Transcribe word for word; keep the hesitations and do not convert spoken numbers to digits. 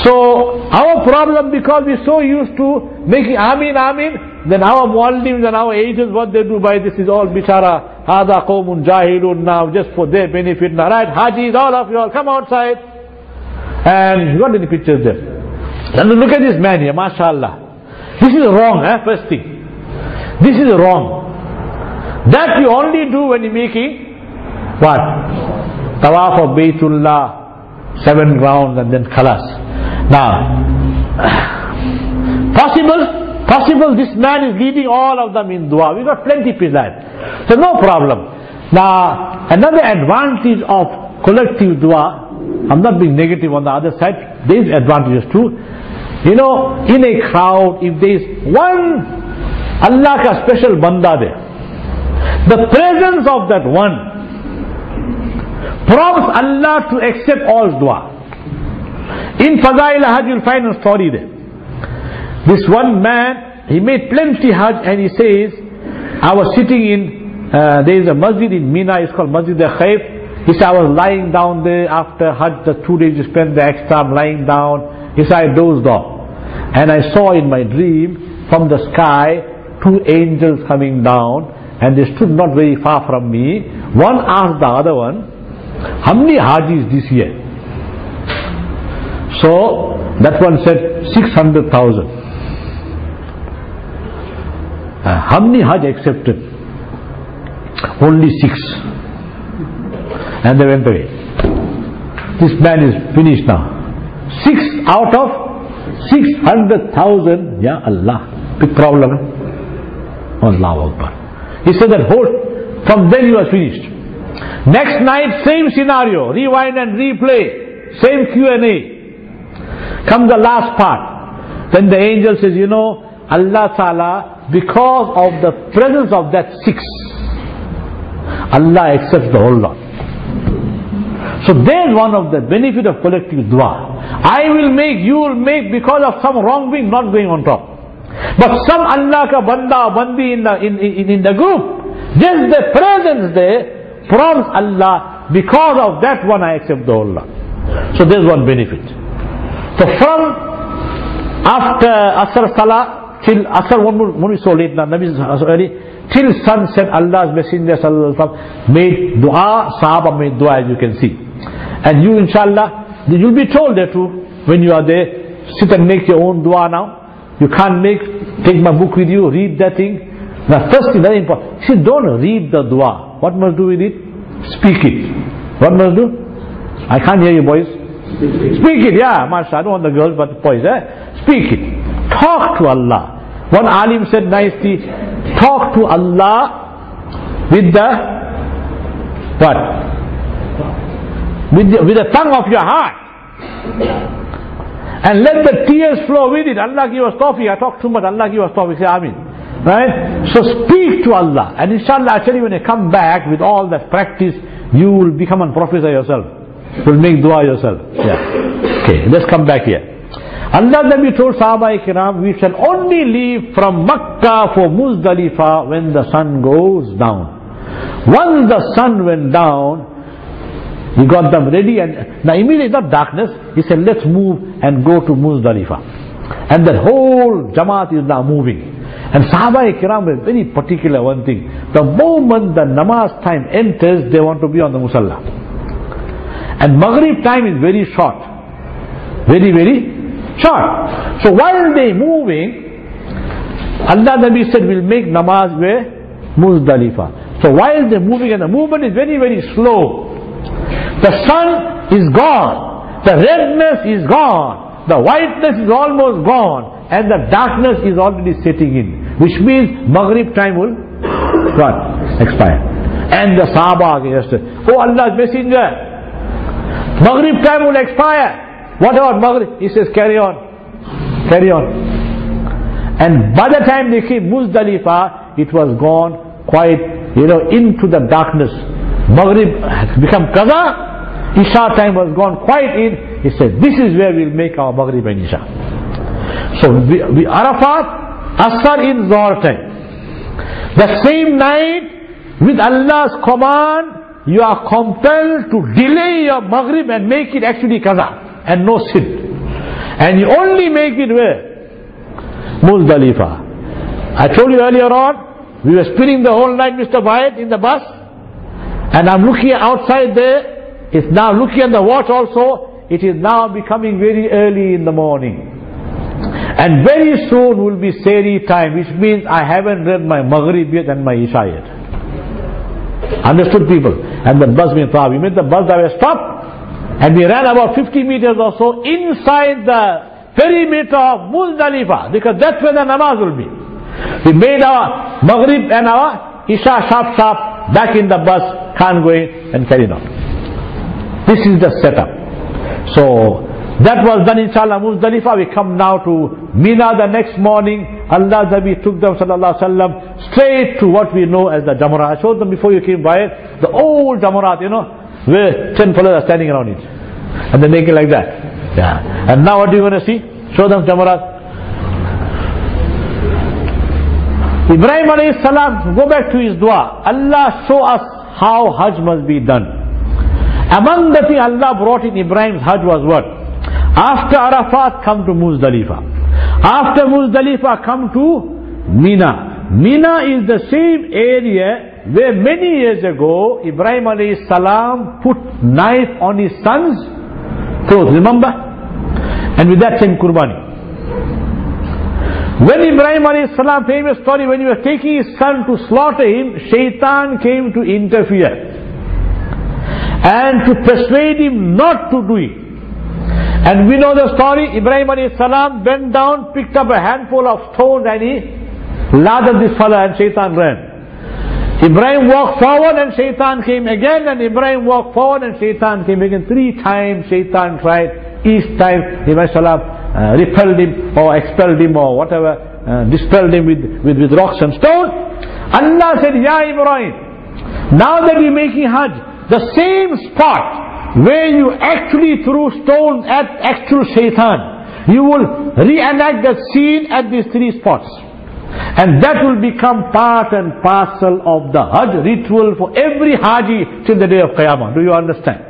So our problem, because we're so used to making Amin, Amin, then our muallims and our agents, what they do by this is all bichara, hada qawmun jahilun, now just for their benefit. Now, right, Hajis, all of you all, come outside. And you got any pictures there? And look at this man here, mashallah. This is wrong, eh, first thing. This is wrong. That you only do when you're making what? Tawaf of Baytullah, seven rounds and then khalas. Now, possible, possible this man is leading all of them in dua. We got plenty of that. So no problem. Now, another advantage of collective dua, I'm not being negative on the other side, there is advantages too. You know, in a crowd, if there is one Allah ka special banda there, the presence of that one prompts Allah to accept all dua. In Fadail Hajj you'll find a story there. This one man, he made plenty Hajj, and he says, I was sitting in, uh, there is a masjid in Mina, it's called Masjid al-Khayf. He said, I was lying down there after Hajj, the two days you spend the extra, I'm lying down. He said, I dozed off. And I saw in my dream, from the sky, two angels coming down, and they stood not very far from me. One asked the other one, how many Hajis this year? So, that one said, six hundred thousand. Uh, how many Hajj accepted? Only six. And they went away. This man is finished now. Six out of six hundred thousand. Ya Allah. Big problem. Allahu Akbar. He said that whole, from then he was finished. Next night, same scenario. Rewind and replay. Same Q and A. Comes the last part. Then the angel says, you know, Allah Ta'ala, because of the presence of that six, Allah accepts the whole lot. So there's one of the benefit of collective dua. I will make, you will make, because of some wrong being not going on top. But some Allah ka banda, bandi in the, in, in, in the group, just the presence there prompts Allah, because of that one I accept the whole lot. So there's one benefit. So from after Asr Salah till Asr, when we saw late now, Nabi early, till sunset, Allah's Messenger Sallallahu Alaihi Wasallam made dua, Sahaba made dua, as you can see. And you, inshallah, you'll be told there too, when you are there, sit and make your own dua now. You can't make, take my book with you, read that thing. Now first thing, very important, see, don't read the dua. What must do with it? Speak it. What must do? I can't hear you boys. Speak it, yeah, mashallah, I don't want the girls but the boys, eh? Speak it. Talk to Allah. One alim said nicely, talk to Allah with the, what? With the, with the tongue of your heart. And let the tears flow with it. Allah give us tawfiq. I talk too much, Allah give us tawfiq. Say Amin. Right? So speak to Allah. And inshallah, I tell you, when you come back with all that practice, you will become a professor yourself. You will make dua yourself. Yeah. Okay, let's come back here. Allah Nabi told Sahaba Kiram, we shall only leave from Makkah for Muzdalifah when the sun goes down. Once the sun went down, he got them ready, and now immediately, not darkness, he said, let's move and go to Muzdalifah. And that whole Jamaat is now moving. And Sahaba Kiram were very particular one thing. The moment the namaz time enters, they want to be on the Musalla. And Maghrib time is very short. Very, very short. So while they moving, Allah Nabi said, we'll make namaz where? Muzdalifah. So while they're moving, and the movement is very, very slow, the sun is gone, the redness is gone, the whiteness is almost gone, and the darkness is already setting in, which means Maghrib time will what? Expire. And the Sahaba said, oh Allah's Messenger, Maghrib time will expire. What about Maghrib? He says, carry on, carry on. And by the time they came Muzdalifah, it was gone quite, you know, into the darkness. Maghrib has become Qaza, Isha time was gone quite in. He said, this is where we'll make our Maghrib and Isha. So we, we Arafat, Asr in Zohar time. The same night, with Allah's command, you are compelled to delay your Maghrib and make it actually Qaza and no sin. And you only make it where? Muzdalifah. I told you earlier on, we were spinning the whole night, Mister Wyatt, in the bus, and I'm looking outside there. It's now looking at the watch also. It is now becoming very early in the morning. And very soon will be Sehri time, which means I haven't read my Maghrib yet and my Isha yet. Understood, people? And the bus went off. We made the bus driver stop, and we ran about fifty meters or so inside the perimeter of Muzdalifah, because that's where the namaz will be. We made our Maghrib and our Isha sharp sharp back in the bus, can't go in and carry on. This is the setup. So that was done, inshallah, Muzdalifah. We come now to Mina the next morning. Allah's Nabi took them, sallallahu alaihi wasallam, straight to what we know as the Jamarat. I showed them before you came by it, the old Jamarat, you know, where ten fellows are standing around it. And they make it like that. Yeah. And now what are you going to see? Show them Jamarat. Ibrahim alayhi salam, go back to his dua. Allah, show us how Hajj must be done. Among the things Allah brought in Ibrahim's Hajj was what? After Arafat, come to Muzdalifah. After Muzdalifah, come to Mina. Mina is the same area where many years ago Ibrahim alayhi salam put knife on his son's throat. Remember? And with that same Qurbani. When Ibrahim alayhi salam, famous story, when he was taking his son to slaughter him, Shaitan came to interfere and to persuade him not to do it. And we know the story. Ibrahim alayhi salam bent down, picked up a handful of stones, and he lathered this fellow, and Shaitan ran. Ibrahim walked forward and Shaitan came again, and Ibrahim walked forward and Shaitan came again. Three times Shaitan tried. Each time Ibrahim salam uh, repelled him or expelled him or whatever, uh, dispelled him with, with, with rocks and stones. Allah said, Ya Ibrahim, now that you're making Hajj, the same spot where you actually threw stones at actual Shaitan, you will reenact the scene at these three spots. And that will become part and parcel of the Hajj ritual for every Haji till the day of Qiyamah. Do you understand?